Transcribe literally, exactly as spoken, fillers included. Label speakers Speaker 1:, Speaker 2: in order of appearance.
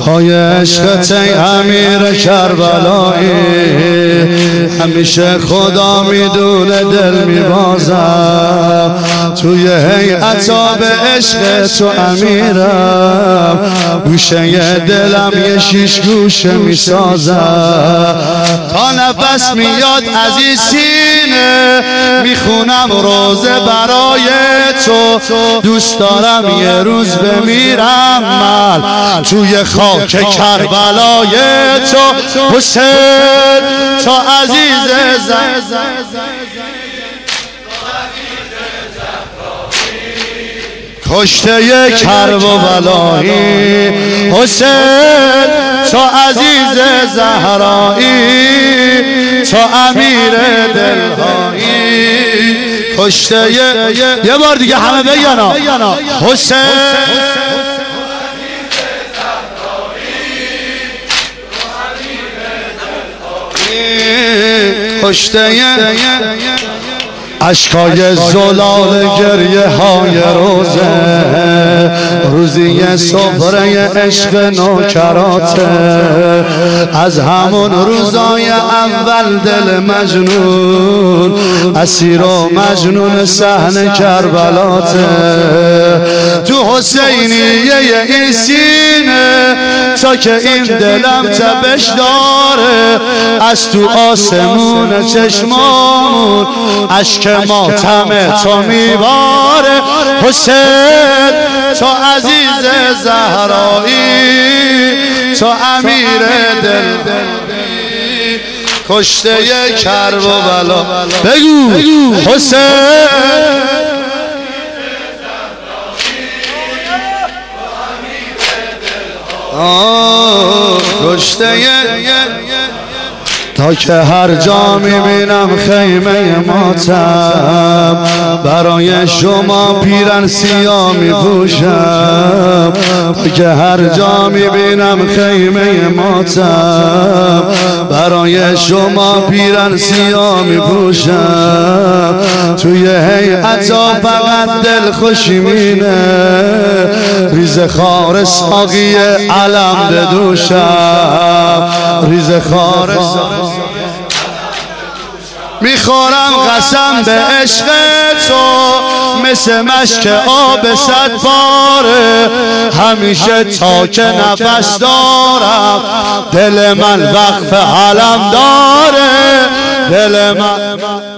Speaker 1: های عشقت ای امیر کربلایی، همیشه خدا میدونه دل میبازم توی هیئت به عشق تو امیرم، گوشه دلم یه شیش گوشه میسازم، تا نفس میاد از این سینه میخونم روزه برای تو، دوست دارم یه روز بمیرم من توی خاک کربلای تو حسین، تو عزیز زن کشته کربلایی، حسین تو عزیز زهرایی، تو امیر دلهایی، کشته یه بار دیگه همه بگن حسین کشته اشکای زلال گریه های روزه، روزی سفره عشق نوکراته، از همون روزای اول دل مجنون اسیر و مجنون صحن کربلاته، تو حسینیه این سینه تا که این دلم تبش داره، از تو آسمون چشمامون اشک ماتم تو میباره، حسین تو عزیز زهرایی، تو امیر دل کشته کرب و بلا، بگو حسین کشته تا که هر جا میبینم خیمه ماتم، برای شما پیرن سیاه میپوشم، تا که هر جا میبینم خیمه ماتم، برای شما پیرن سیاه میپوشم، توی هیئتا فقط دل خوشی مینه، ریز خار ساقی علم بدوشم، ریز خار ساقی میخورم قسم به عشق تو مثل مشک آب صد باره، همیشه تا که نفس دارم دل من وقف علم داره، دل من